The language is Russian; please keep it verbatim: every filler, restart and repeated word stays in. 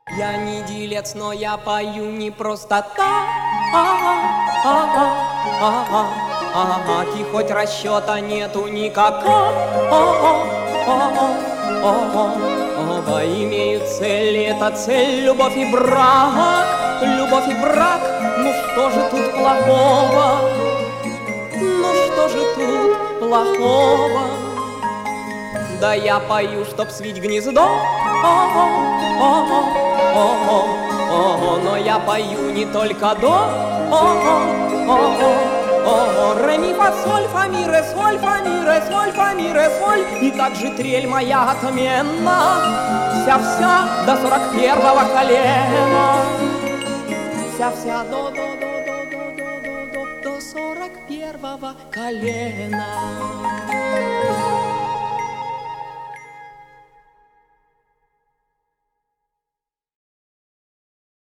Я не делец, но я пою не просто так. И хоть расчета нету никакого, имею цель, это цель, любовь и брак. Любовь и брак, ну что же тут плохого? Ну что же тут плохого? Да я пою, чтоб свить гнездо, но я пою не только до. Ре, ми, фа, соль, фа, ми, ре, соль, фа, ми, ре, соль, фа, ми, ре, соль. И также трель моя отменна, вся-вся до сорок первого колена. Вся-вся до, до, до, до, до, до, до, до сорок первого колена.